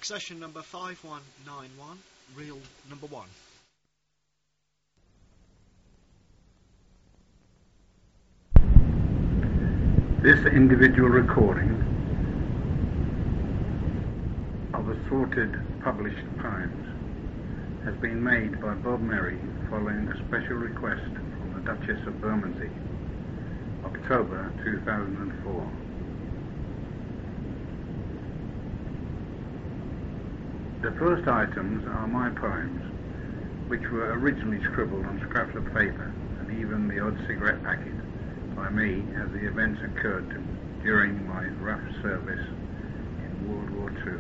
Accession number 5191, reel number 1. This individual recording of assorted published poems has been made by Bob Merry following a special request from the Duchess of Bermondsey, October 2004. The first items are my poems, which were originally scribbled on scraps of paper and even the odd cigarette packet by me as the events occurred during my rough service in World War II,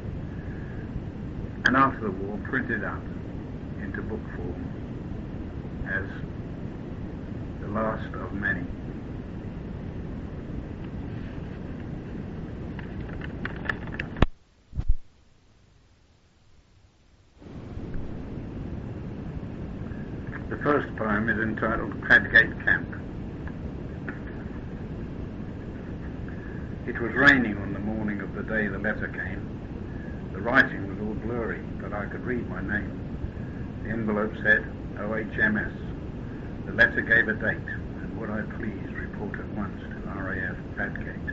and after the war printed up into book form as the last of many. The first poem is entitled Padgate Camp. It was raining on the morning of the day the letter came. The writing was all blurry, but I could read my name. The envelope said, OHMS. The letter gave a date, and would I please report at once to RAF Padgate.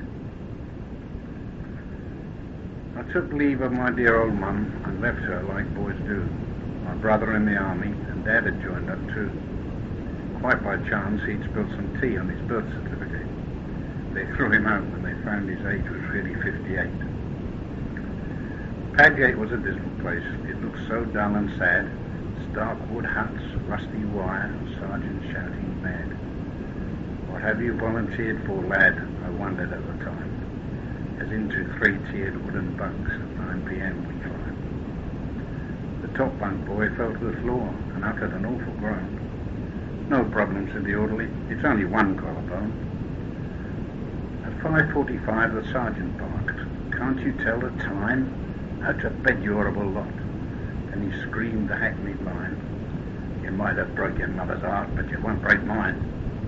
I took leave of my dear old mum and left her like boys do. My brother in the army, and Dad had joined up too. Quite by chance, he'd spilled some tea on his birth certificate. They threw him out when they found his age was really 58. Padgate was a dismal place. It looked so dull and sad. Stark wood huts, rusty wire, and sergeants shouting mad. What have you volunteered for, lad? I wondered at the time, as into three-tiered wooden bunks at 9 p.m. we climbed. The top bunk boy fell to the floor and uttered an awful groan. No problem, said the orderly. It's only one collarbone. At 5:45 the sergeant barked. Can't you tell the time? Out of bed, you horrible lot. Then he screamed the hackneyed line. You might have broke your mother's heart, but you won't break mine.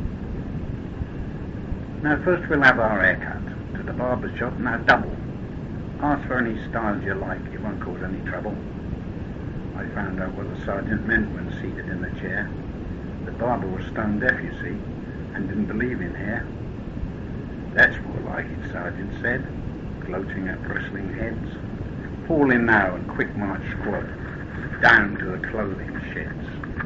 Now first we'll have our hair cut. To the barber's shop, now double. Ask for any styles you like, it won't cause any trouble. I found out what the sergeant meant when seated in the chair. The barber was stone deaf, you see, and didn't believe in hair. That's more like it, sergeant said, gloating at bristling heads. Fall in now and quick march squad, down to the clothing sheds.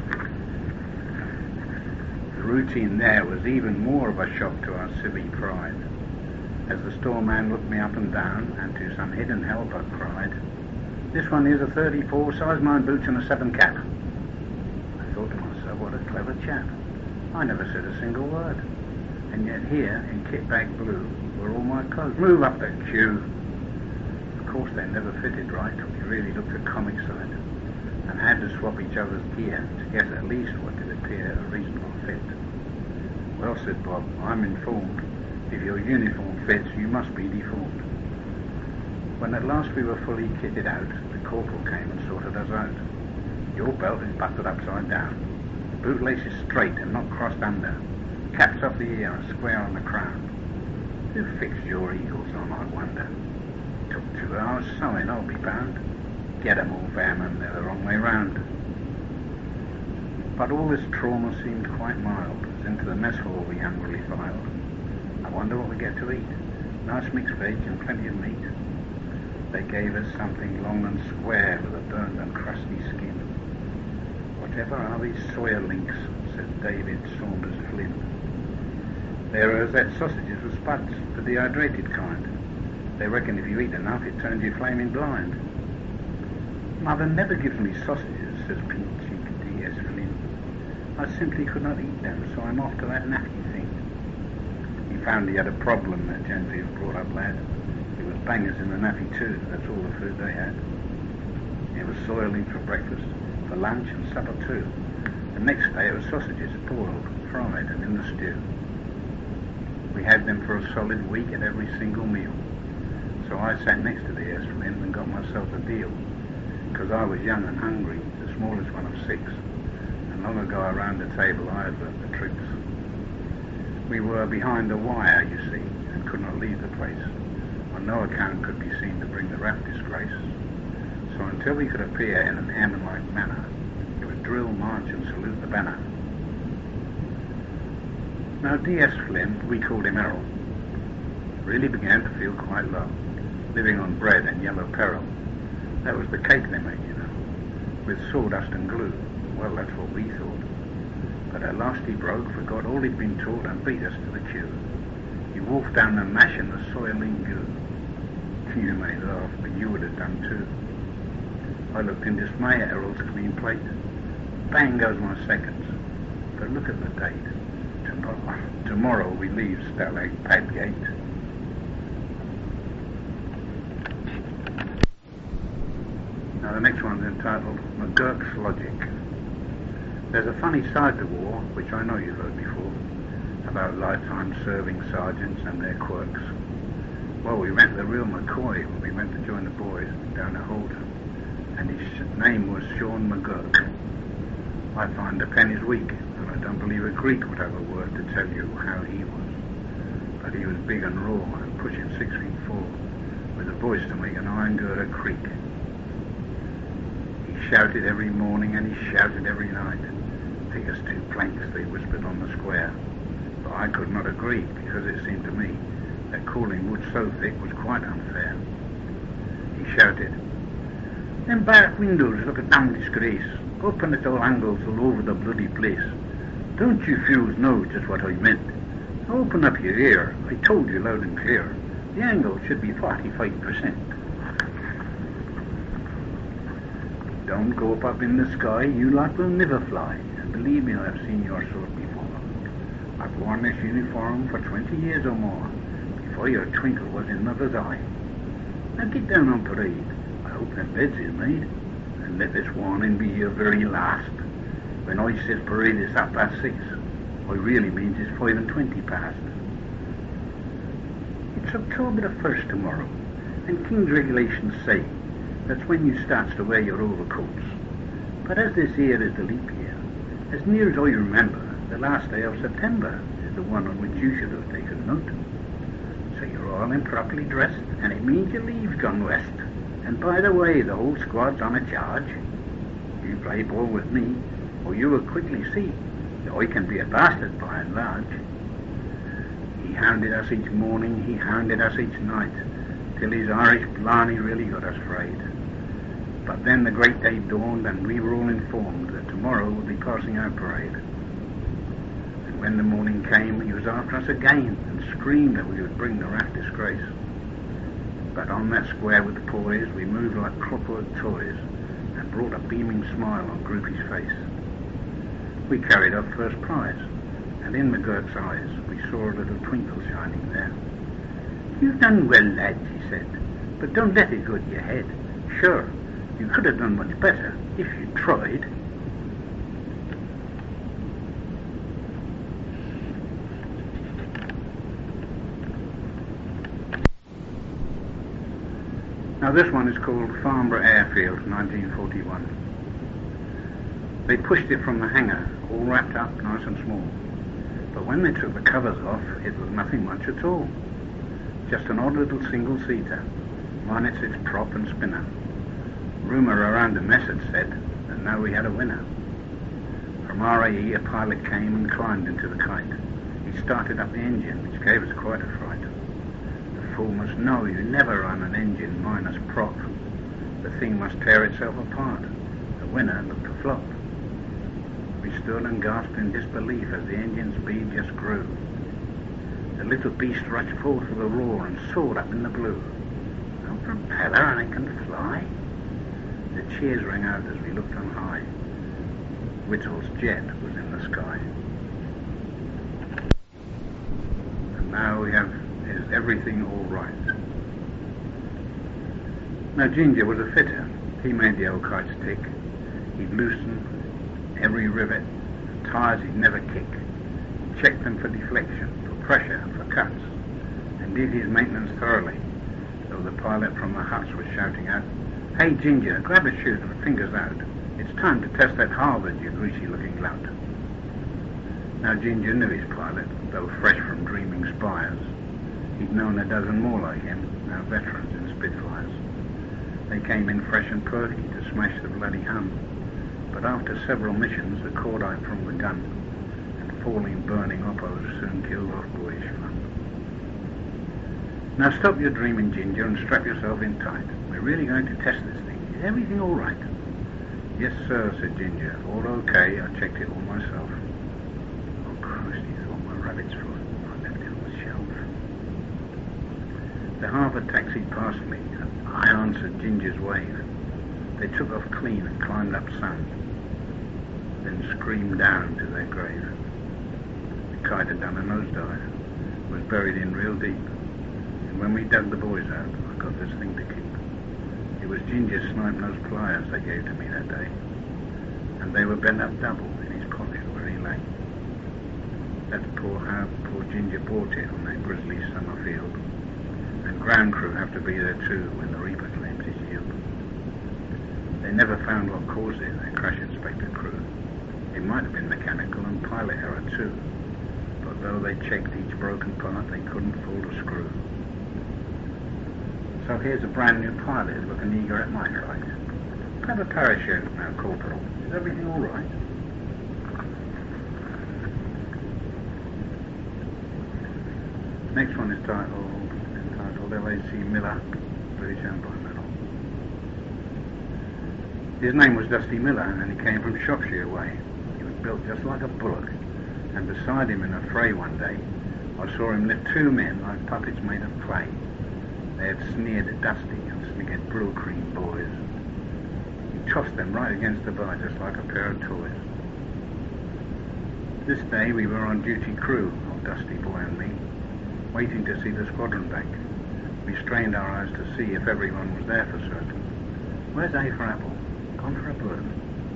The routine there was even more of a shock to our civic pride. As the storeman looked me up and down, and to some hidden helper cried, this one is a 34, size 9 boots and a 7 cap. I thought to myself, what a clever chap. I never said a single word. And yet here, in kit bag blue, were all my clothes. Move up the queue. Of course they never fitted right. We really looked a comic side, and had to swap each other's gear to get at least what did appear a reasonable fit. Well, said Bob, I'm informed. If your uniform fits, you must be deformed. When at last we were fully kitted out, the corporal came and sorted us out. Your belt is buttoned upside down. Bootlaces straight and not crossed under. Caps off the ear and square on the crown. Who fixed your eagles on, I wonder? Took 2 hours sewing, I'll be bound. Get 'em all, Bearman, they're the wrong way round. But all this trauma seemed quite mild, as into the mess hall we hungrily filed. I wonder what we get to eat. Nice mixed veg and plenty of meat. They gave us something long and square with a burnt and crusty skin. Whatever are these soya links, said David Saunders Flynn. They're Rosette sausages with spuds, the dehydrated kind. They reckon if you eat enough, it turns you flaming blind. Mother never gives me sausages, says pink-cheeked D.S. Flynn. I simply could not eat them, so I'm off to that naffy thing. He found he had a problem, that gently brought up lad. It was bangers in the naffy too, that's all the food they had. It was soiling for breakfast, for lunch and supper too. The next day it was sausages, boiled, fried and in the stew. We had them for a solid week at every single meal. So I sat next to the S. Flynn and got myself a deal, because I was young and hungry, the smallest one of 6, and long ago around the table I had learnt the tricks. We were behind a wire, you see, and could not leave the place. On no account could be seen to bring the RAF disgrace. So until we could appear in an airman-like manner, it was drill, march and salute the banner. Now D.S. Flynn, we called him Errol, really began to feel quite low, living on bread and yellow peril. That was the cake they made, you know, with sawdust and glue. Well, that's what we thought. But at last he broke, forgot all he'd been taught and beat us to the queue. He wolfed down the mash and the soiling goo. You may laugh, but you would have done too. I looked in dismay at Errol's clean plate. Bang goes my seconds. But look at the date. Tomorrow we leave Stalag Padgate. Now the next one's entitled McGurk's Logic. There's a funny side to war, which I know you've heard before, about lifetime serving sergeants and their quirks. Well, we went the real McCoy when we went to join the boys down at Holden, and his name was Sean McGurk. I find the pen is weak, and I don't believe a Greek would have a word to tell you how he was. But he was big and raw and pushing 6'4", with a voice to make an iron girder creak. He shouted every morning and he shouted every night. Take us 2 planks, they whispered on the square. But I could not agree, because it seemed to me that calling wood so thick was quite unfair. He shouted, "Them barrack windows look a damn disgrace. Open at all angles all over the bloody place. Don't you fools know just what I meant? Open up your ear. I told you loud and clear. The angle should be 45%. Don't go up in the sky, you lot will never fly. And believe me, I've seen your sort before. I've worn this uniform for 20 years or more, before your twinkle was in mother's eye. Now get down on parade. I hope them beds is made, and let this warning be your very last. When I says parade is 6:30, I really means it's 5:20 past. It's October the 1st tomorrow, and King's regulations say that's when you starts to wear your overcoats. But as this year is the leap year, as near as I remember, the last day of September is the one on which you should have taken note. So you're all improperly dressed, and it means your leave's gone west. And by the way, the whole squad's on a charge. You play ball with me, or you will quickly see that I can be a bastard by and large. He hounded us each morning, he hounded us each night, till his Irish blarney really got us frayed. But then the great day dawned, and we were all informed that tomorrow would be passing out parade. And when the morning came, he was after us again, and screamed that we would bring the raft disgrace. But on that square with the poise, we moved like clockwork toys, and brought a beaming smile on Groupie's face. We carried up first prize, and in McGurk's eyes we saw a little twinkle shining there. "You've done well, lads," he said, "but don't let it go to your head. Sure, you could have done much better if you tried." Now this one is called Farnborough Airfield, 1941. They pushed it from the hangar, all wrapped up nice and small. But when they took the covers off, it was nothing much at all. Just an odd little single-seater, minus its prop and spinner. Rumour around the mess had said that now we had a winner. From RAE, a pilot came and climbed into the kite. He started up the engine, which gave us quite a fright. The fool must know you never run an engine minus prop. The thing must tear itself apart. The winner looked a flop. We stood and gasped in disbelief as the engine speed just grew. The little beast rushed forth with a roar and soared up in the blue. No propeller and it can fly? The cheers rang out as we looked on high. Whittle's jet was in the sky. And now we have Is Everything All Right? Now Ginger was a fitter. He made the old kites tick. He'd loosen every rivet, tires he'd never kick. He checked them for deflection, for pressure and for cuts, and did his maintenance thoroughly, though the pilot from the huts was shouting out, "Hey Ginger, grab a chute and fingers out. It's time to test that Harvard, you greasy-looking lout." Now Ginger knew his pilot, though fresh from dreaming spires. He'd known a dozen more like him, now veterans in Spitfires. They came in fresh and perky to smash the bloody Hun, but after several missions, the cordite from the gun and falling burning oppos soon killed off boyish fun. Now stop your dreaming, Ginger, and strap yourself in tight. We're really going to test this thing. Is everything all right? Yes, sir, said Ginger. All okay. I checked it all myself. Oh, Christ, he thought my rabbit's foot. I left it on the shelf. The Harvard taxied past me, and I answered Ginger's wave. They took off clean and climbed up some, then screamed down to their grave. The kite had done a nosedive, was buried in real deep, and when we dug the boys out, I got this thing to keep. It was Ginger's snipe-nosed pliers they gave to me that day, and they were bent up double in his pocket where he lay. That's how poor Ginger bought it on that grisly summer field, and ground crew have to be there too when the Reaper claims his yield. They never found what caused it, their crash inspector crew. It might have been mechanical and pilot error too, but though they checked each broken part, they couldn't fool a screw. So here's a brand new pilot looking eager at my flight. Have a parachute now, Corporal. Is everything all right? Next one is entitled L.A.C. Miller, British Empire Medal. His name was Dusty Miller, and he came from Shropshire way. He was built just like a bullock, and beside him in a fray one day, I saw him lift two men like puppets made of clay. They had sneered at Dusty and snickered Brylcreem boys. He tossed them right against the bar just like a pair of toys. This day we were on duty crew, old Dusty boy and me, waiting to see the squadron bank. We strained our eyes to see if everyone was there for certain. Where's A for Apple? Gone for a bird.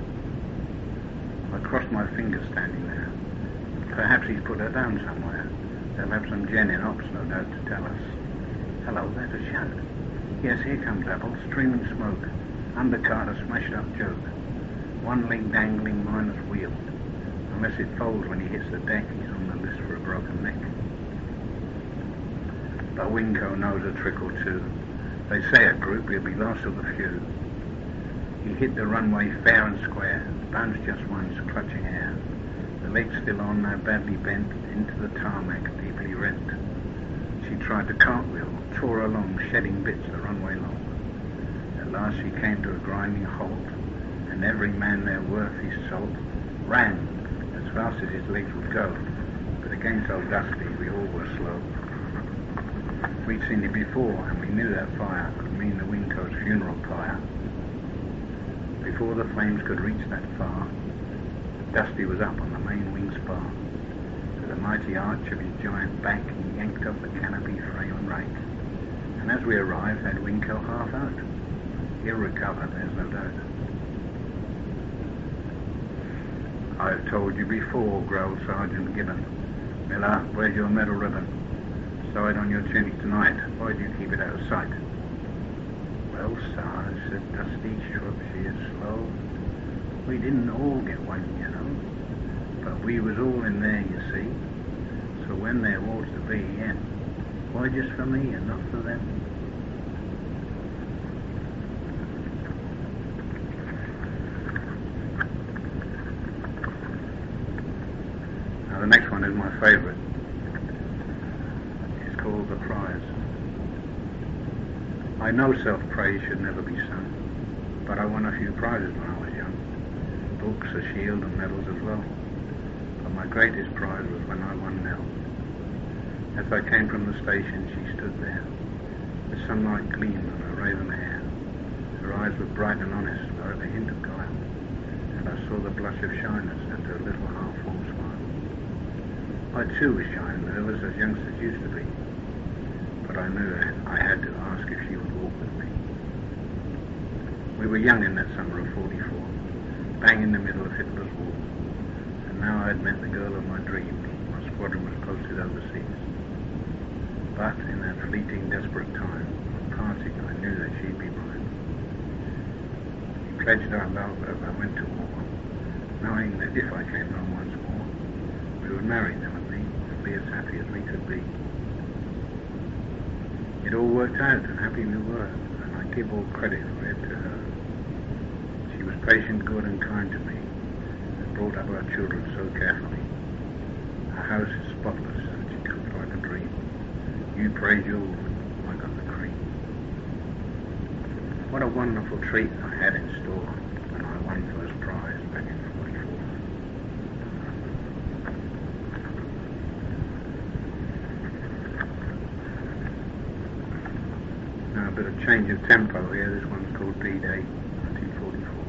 I crossed my fingers standing there. Perhaps he's put her down somewhere. They'll have some gen in ops, no doubt, to tell us. Hello, there's a shout. Yes, here comes Apple, streaming smoke. Undercart a smashed up joke. One leg dangling minus wheel. Unless it folds when he hits the deck, he's on the list for a broken neck. But Winco knows a trick or two. They say a group, he'll be last of the few. He hit the runway fair and square, bounced just once, clutching air. The legs still on, now badly bent, into the tarmac, deeply rent. She tried to cartwheel, tore along, shedding bits the runway long. At last she came to a grinding halt, and every man there worth his salt ran as fast as his legs would go. But against old Dusty, we all were slow. We'd seen it before, and we knew that fire could mean the Winco's funeral pyre. Before the flames could reach that far, Dusty was up on the main wing spar. With a mighty arch of his giant back, he yanked up the canopy frame and rake. And as we arrived, had Winco half out. He'll recover, there's no doubt. I've told you before, growled Sergeant Gibbon. Miller, where's your medal ribbon? Sew it on your tunic tonight. Why do you keep it out of sight? Well, Sarge, said Dusty, Shropshire slow. We didn't all get one, you know. But we was all in there, you see. So when there was to be, yeah. Why just for me and not for them? Now the next one is my favourite. It's called The Prize. I know self-praise should never be sung, but I won a few prizes when I was young. Books, a shield and medals as well. But my greatest prize was when I won Nell. As I came from the station, she stood there. The sunlight gleamed on her raven hair. Her eyes were bright and honest, without a hint of guile, and I saw the blush of shyness and her little half-formed smile. I too was shy and nervous as youngsters used to be, but I knew I had to ask if she would walk with me. We were young in that summer of '44, bang in the middle of Hitler's war, and now I had met the girl of my dreams. My squadron was posted overseas. But in that fleeting, desperate time of parting, I knew that she'd be mine. We pledged our love as I went to war, knowing that if I came home once more, we would marry them and me, and be as happy as we could be. It all worked out, and happy we were, and I give all credit for it to her. She was patient, good, and kind to me, and brought up our children so carefully. Our house is spotless, and she cooked like a dream. You praise your woman, I got the cream. What a wonderful treat I had in store when I won first prize back in 44. Now a bit of change of tempo here. This one's called D-Day, 1944.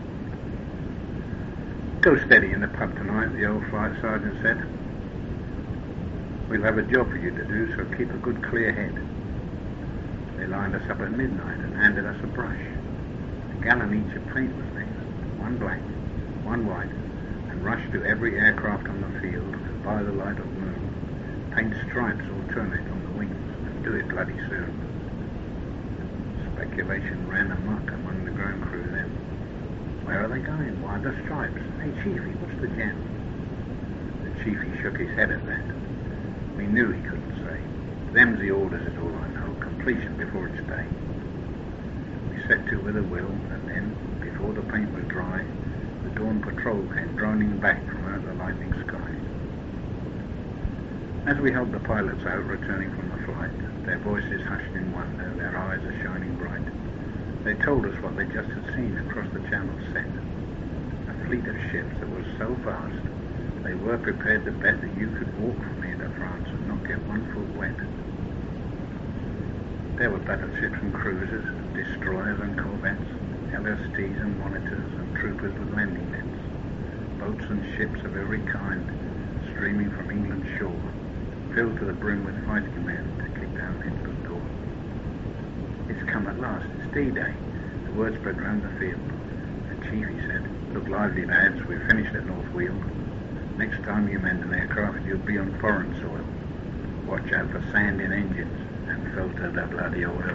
Go steady in the pub tonight, the old flight sergeant said. We'll have a job for you to do, so keep a good clear head. They lined us up at midnight and handed us a brush. A gallon each of paint was next, one black, one white, and rushed to every aircraft on the field and by the light of moon. Paint stripes alternate on the wings, and do it bloody soon. Speculation ran amok among the ground crew then. Where are they going? Why the stripes? Hey, Chiefy, what's the jam? The Chiefy shook his head at that. We knew he couldn't say. Them's the orders is all I know. Completion before it's day. We set to with a will, and then, before the paint was dry, the dawn patrol came droning back from out the lightning sky. As we helped the pilots out returning from the flight, their voices hushed in wonder, their eyes are shining bright. They told us what they just had seen across the Channel set. A fleet of ships that was so vast, they were prepared to bet that you could walk from here to France and not get 1 foot wet. There were battleships and cruisers, destroyers and corvettes, LSTs and monitors and troopers with landing nets, boats and ships of every kind streaming from England's shore, filled to the brim with fighting men to kick down Hitler's door. It's come at last, it's D-Day. The word spread round the field. The Chiefy said, look lively lads, we've finished at North Weald. Next time you mend an aircraft, you'll be on foreign soil. Watch out for sand in engines and filter the bloody oil.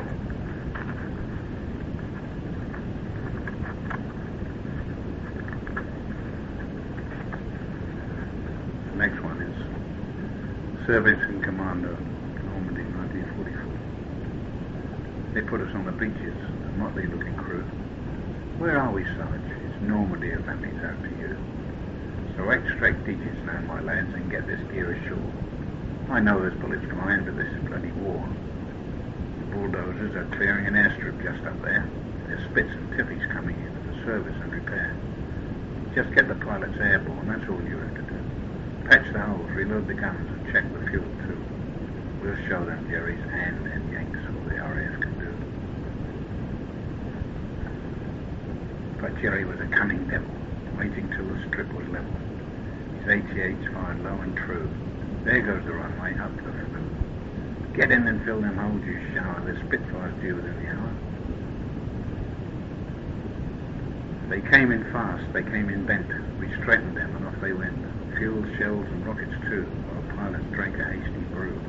The next one is Service in Commando, Normandy, 1944. They put us on the beaches, a motley-looking crew. Where are we, Sarge? It's Normandy, if that means out to you. So extract digits now, my lads, and get this gear ashore. I know there's bullets flying, but this is bloody war. The bulldozers are clearing an airstrip just up there. There's Spits and Tiffies coming in for service and repair. Just get the pilots airborne, that's all you have to do. Patch the holes, reload the guns, and check the fuel too. We'll show them Jerry's and Yanks what the RAF can do. But Jerry was a cunning devil, waiting till the strip was level. His 88s fired low and true. There goes the runway, up the flue. Get in and fill them holes, you shower. There's Spitfires due within the hour. They came in fast, they came in bent. We straightened them and off they went. Fuel, shells and rockets too, while pilots drank a hasty brew.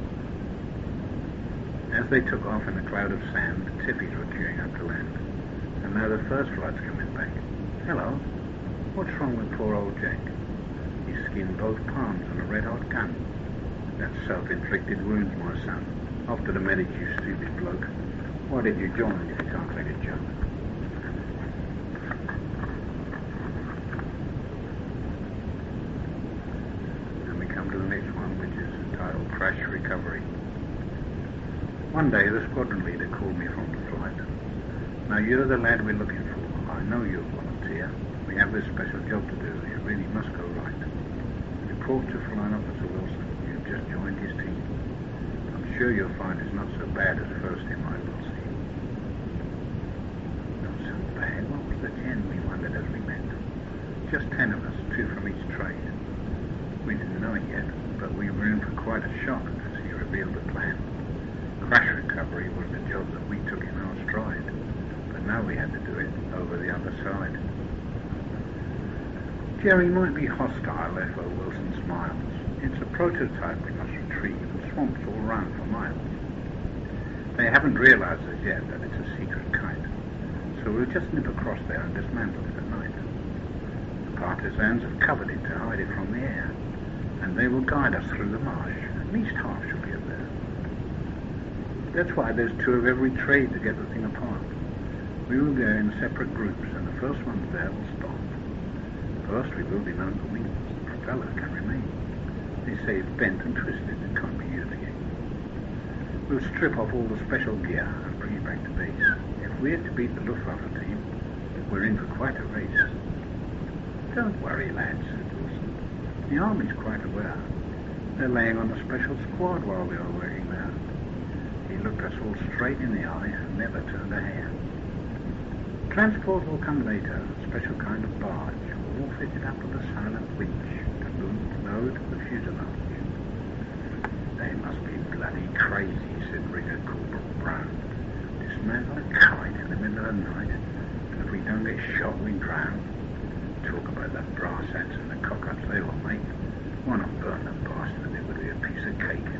As they took off in a cloud of sand, the Tiffies were queuing up to land. And now the first flight's coming back. Hello, what's wrong with poor old Jack? He's skinned both palms and a red-hot gun. That's self-inflicted wounds, my son. Off to the medic, you stupid bloke. Why did you join if you can't take a joke? And we come to the next one, which is entitled Crash Recovery. One day the squadron leader called me from the flight. Now you're the lad we're looking for. I know you're a volunteer. We have this special job to do. It really must go right. Report to Flying Officer Wilson. You've just joined his team. I'm sure you'll find it's not so bad as first in my will see. Not so bad? What was the gen, we wondered as we met. Just 10 of us, 2 from each trade. We didn't know it yet, but we were in for quite a shock as he revealed the plan. Crash recovery was the job that we took in our stride. But now we had to do it over the other side. Jerry might be hostile, F.O. Wilson smiles. It's a prototype we must retrieve, and swamps all round for miles. They haven't realized as yet that it's a secret kite, so we'll just nip across there and dismantle it at night. The partisans have covered it to hide it from the air, and they will guide us through the marsh. At least half should be up there. That's why there's 2 of every trade to get the thing apart. We will go in separate groups, and the first ones there will stop. First, we will denote the wings. The propellers can remain. They say it's bent and twisted. It can't be used again. We'll strip off all the special gear and bring it back to base. If we're to beat the Luftwaffe team, we're in for quite a race. Don't worry, lads, said Wilson. The Army's quite aware. They're laying on a special squad while we are working there. He looked us all straight in the eye and never turned a hair. Transport will come later, a special kind of barge, all fitted up with a silent winch to load the fuselage. They must be bloody crazy, said Rigger Corporal Brown. Dismantle a kite in the middle of the night, and if we don't get shot, we drown. Talk about the brass hats and the cock-ups they will make. Why not burn them bastards? It would be a piece of cake.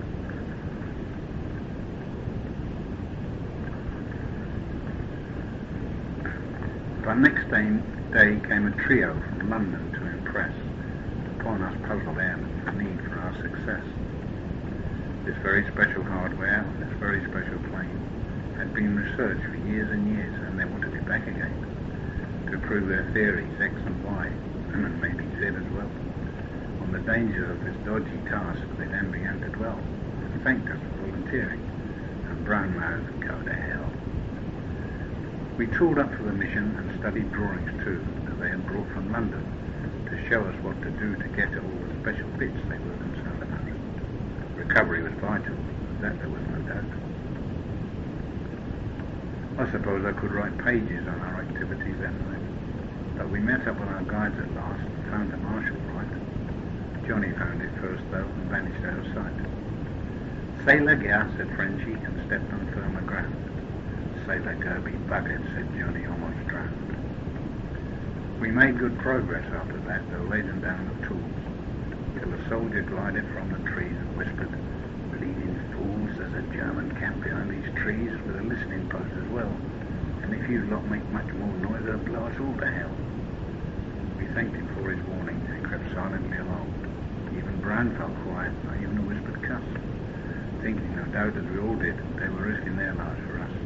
Our next day came a trio from London to impress upon us puzzled airmen the need for our success. This very special hardware, this very special plane, had been researched for years and years, and they wanted it back again to prove their theories, X and Y, and maybe Z as well, on the dangers of this dodgy task they then began to dwell, and thanked us for volunteering, and brown-mouthed, go to hell. We tooled up for the mission and studied drawings too, that they had brought from London, to show us what to do to get at all the special bits they were concerned about. Recovery was vital, that there was no doubt. I suppose I could write pages on our activities that night, but we met up with our guides at last and found the marshal right. Johnny found it first though and vanished out of sight. Sailor gear, said Frenchy, and stepped on firmer ground. Sailor gear be buggered, said Johnny, almost drowned. We made good progress after that, though laden down with tools, till a soldier glided from the trees and whispered, "Bleeding fools, there's a German camp behind these trees with a listening post as well, and if you lot make much more noise, they'll blow us all to hell." We thanked him for his warning and crept silently along. Even Brown felt quiet, not even a whispered cuss, thinking no doubt, as we all did, they were risking their lives for us.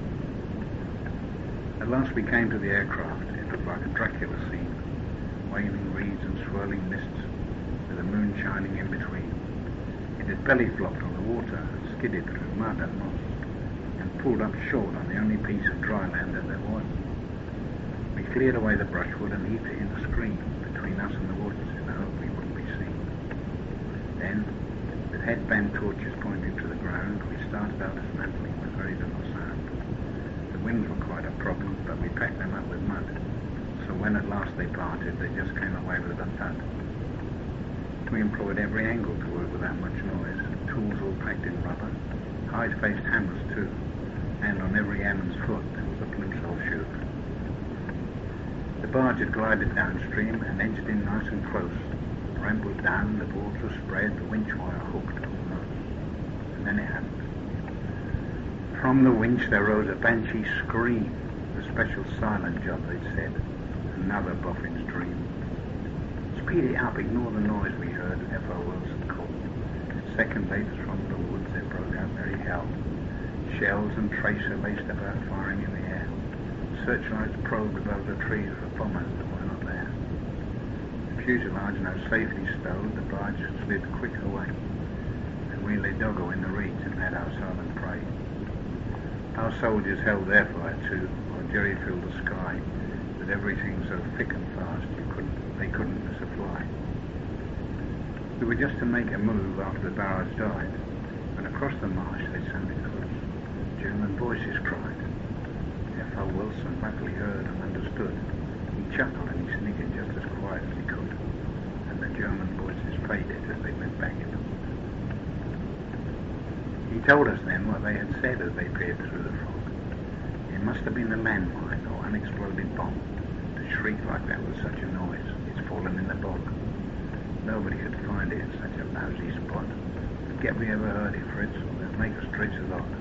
At last we came to the aircraft. It looked like a Dracula scene, waving reeds and swirling mists, with the moon shining in between. It had belly flopped on the water, skidded through mud and moss, and pulled up short on the only piece of dry land that there was. We cleared away the brushwood and heaped it in a screen between us and the woods in the hope we wouldn't be seen. Then, with headband torches pointing to the ground, we started our dismantling with very little sound. The wings were quite a problem, but we packed them up with mud, so when at last they parted, they just came away with a thud. We employed every angle to work without much noise, tools all packed in rubber, hide-faced hammers too, and on every airman's foot there was a plimsoll shoe. The barge had glided downstream and edged in nice and close. The ramp was down, the boards were spread, the winch wire hooked almost. And then it happened. From the winch there rose a banshee scream, the special silent job, they'd said, another boffin's dream. "Speed it up, ignore the noise," we heard F.O. Wilson call. A second later from the woods there broke out merry hell. Shells and tracer laced about, firing in the air. Searchlights probed above the trees for bombers that were not there. The fuselage now safely stowed, the barge slid quick away, and we lay doggo in the reeds and had our silent prey. Our soldiers held their fire too, while Jerry filled the sky with everything so thick and fast they couldn't miss a fly. We were just to make a move after the barrage died, when across the marsh they sounded close. German voices cried. F.O. Wilson luckily heard and understood. He chuckled and he sniggered just as quiet as he could, and the German voices faded as they went back in the woods. He told us then what they had said as they peered through the fog. It must have been a landmine or unexploded bomb to shriek like that with such a noise. It's fallen in the bog. Nobody could find it in such a lousy spot. Forget we ever heard it, Fritz. It'll make us dredge a lot.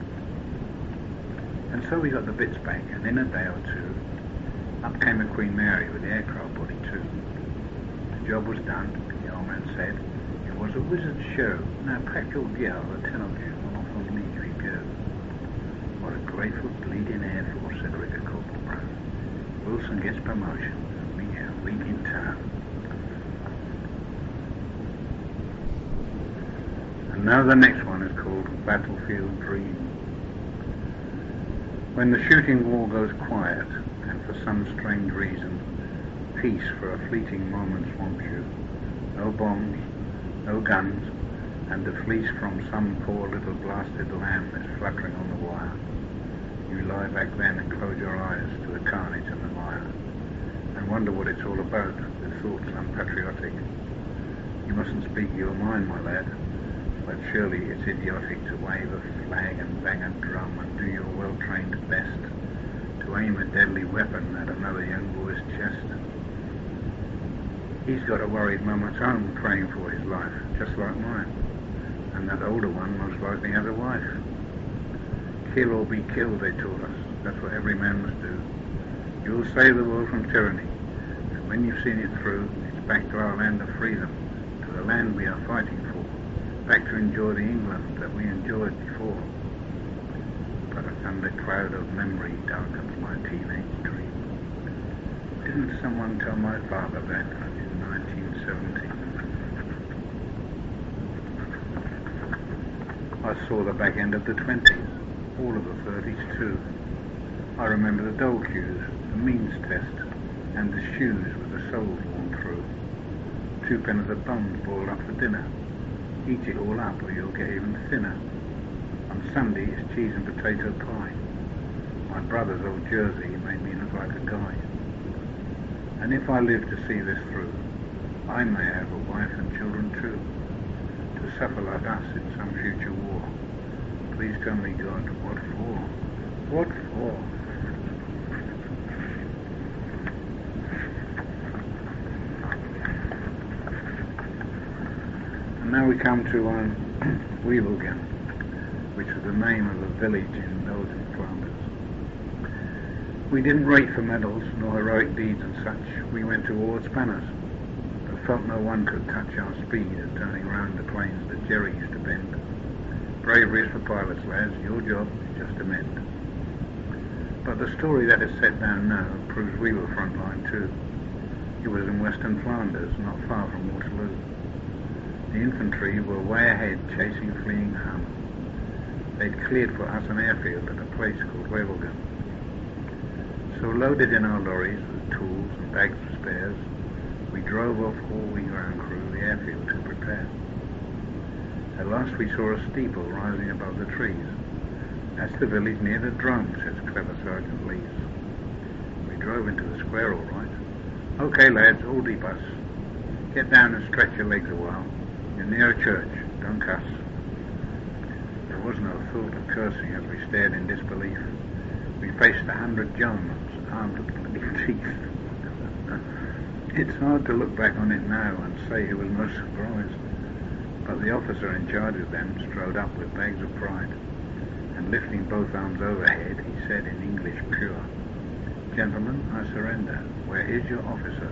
And so we got the bits back, and in a day or two, up came a Queen Mary with the aircraft body too. The job was done, the old man said. It was a wizard's show. Now pack your gear, the 10 of you, and off on leave we go. What a grateful bleeding Air Force, said Rigger Corporal. Wilson gets promotion. We get a week in town. And now the next one is called Battlefield Dream. When the shooting war goes quiet, and for some strange reason, peace for a fleeting moment swamps you, no bombs, no guns, and the fleece from some poor little blasted lamb is fluttering on the wire. You lie back then and close your eyes to the carnage and the mire, and wonder what it's all about, with thoughts unpatriotic. You mustn't speak your mind, my lad, but surely it's idiotic to wave a flag and bang a drum and do your well-trained best to aim a deadly weapon at another young boy's chest. He's got a worried mum at home praying for his life, just like mine, and that older one most likely has a wife. Kill or be killed, they taught us. That's what every man must do. You'll save the world from tyranny, and when you've seen it through, it's back to our land of freedom, to the land we are fighting for, back to enjoy the England that we enjoyed before. But a thunder cloud of memory darkens my teenage dream. Didn't someone tell my father that in 1970? I saw the back end of the 20s, all of the 30s too. I remember the dole queues, the means test, and the shoes with the soles worn through. 2 pence of bones boiled up for dinner. Eat it all up or you'll get even thinner. On Sunday it's cheese and potato pie. My brother's old jersey made me look like a guy. And if I live to see this through, I may have a wife and children too, to suffer like us in some future war. Please tell me, God, what for? What for? And now we come to Wevelgem, which was the name of a village in northern Flanders. We didn't rate for medals nor heroic deeds and such. We went towards banners, but felt no one could touch our speed at turning round the planes that Jerry used to bend. Bravery is for pilots, lads. Your job is just to mend. But the story that is set down now proves we were frontline too. It was in western Flanders, not far from Waterloo. The infantry were way ahead, chasing fleeing Hun. They'd cleared for us an airfield at a place called Wevelgem. So loaded in our lorries with tools and bags of spares, we drove off all the ground crew the airfield to prepare. At last we saw a steeple rising above the trees. That's the village near the drum, says clever Sergeant Lees. We drove into the square all right. Okay, lads, all deep us. Get down and stretch your legs a while. You're near a church. Don't cuss. There was no thought of cursing as we stared in disbelief. We faced 100 Germans, armed with bloody teeth. It's hard to look back on it now and say who was most surprised. But the officer in charge of them strode up with bags of pride, and lifting both arms overhead, he said in English pure, "Gentlemen, I surrender. Where is your officer?"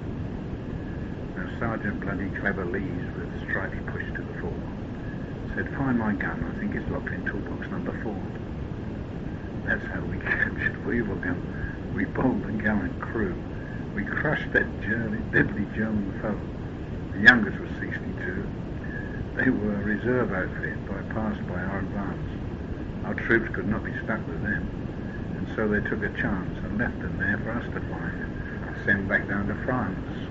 Now Sergeant bloody clever Lees, with stripes pushed to the fore, said, "Find my gun. I think it's locked in toolbox number 4. That's how we captured Wevelgem. We bowled the gallant crew. We crushed that deadly German foe. The youngest was 62. They were a reserve outfit bypassed by our advance. Our troops could not be stuck with them, and so they took a chance and left them there for us to find, send back down to France.